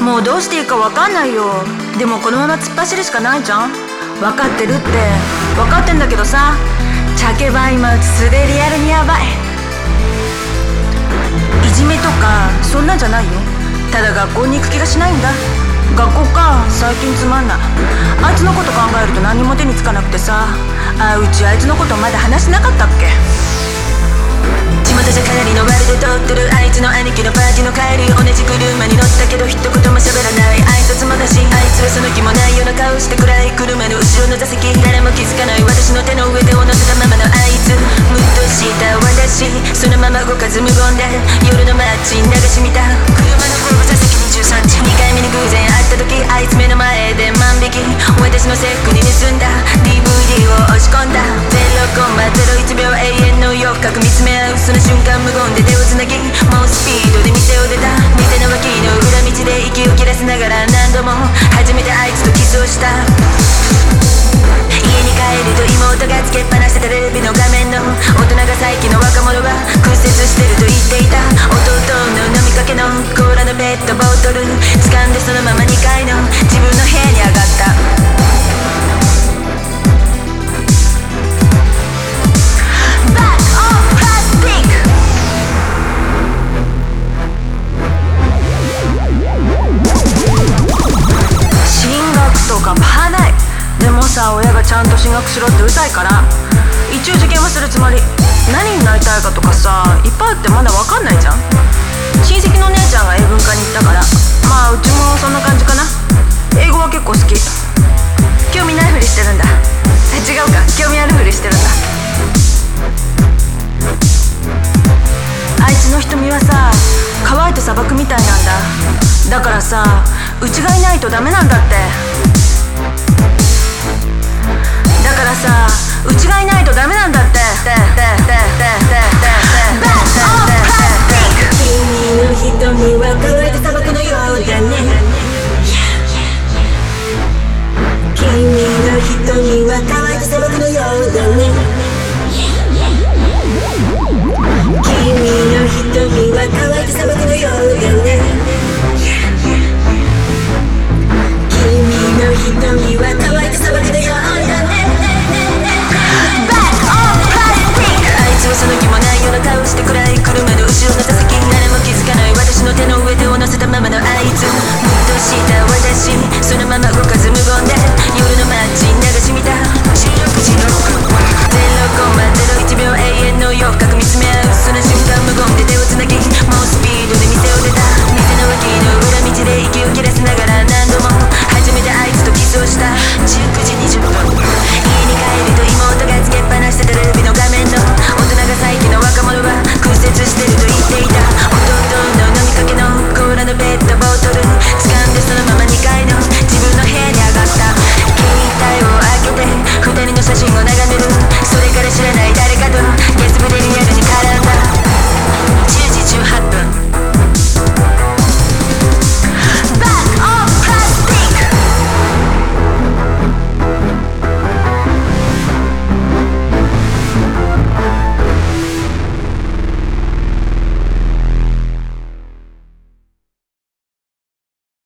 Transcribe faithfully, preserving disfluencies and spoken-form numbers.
もうどうしていいか分かんないよ。でもこのまま突っ走るしかないじゃん。分かってるって分かってんだけどさ、チャケバ今うち素でリアルにヤバい。いじめとかそんなんじゃないよ。ただ学校に行く気がしないんだ。学校か、最近つまんない。あいつのこと考えると何も手につかなくてさ。あ、うちあいつのことまだ話してなかったっけ。地元じゃかなりのワルで撮ってるあいつの兄貴のパーティーの帰り、同じ車に乗ったけど一言も喋らない挨拶もなし、あいつはその気もないような顔して暗い車の後ろの座席、誰も気づかない私の手の上でを乗せたままのあいつ、ムッとした私そのまま動かず無言で夜の街流し見た。車の後部座席にじゅうさんじ、にかいめに偶然会った時あいつ目の前で万引き、私のセックに盗んだ ディーブイディー を押し込んだ。 ゼロコンマゼロいちびょう永遠の夜深く見つめ合うその瞬間無言で手をつなぎ、猛スピードで店を出た。店の脇の裏道で息を切らせながら何度も初めてあいつとキスをした。家に帰ると妹がつけっぱなしてテレビの画面の大人が最近の若者は屈折してると言っていた。弟の飲みかけのコーラのペットボトル掴んでそのままにかいの自分の部屋に上がった。とかバカない。でもさ、親がちゃんと進学しろってうるさいから一応受験はするつもり。何になりたいかとかさいっぱいあってまだ分かんないじゃん。親戚の姉ちゃんが英文科に行ったから、まあうちもそんな感じかな。英語は結構好き。興味ないふりしてるんだ。違うか、興味あるふりしてるんだ。あいつの瞳はさ乾いた砂漠みたいなんだ。だからさうちがいないとダメなんだって。だからさ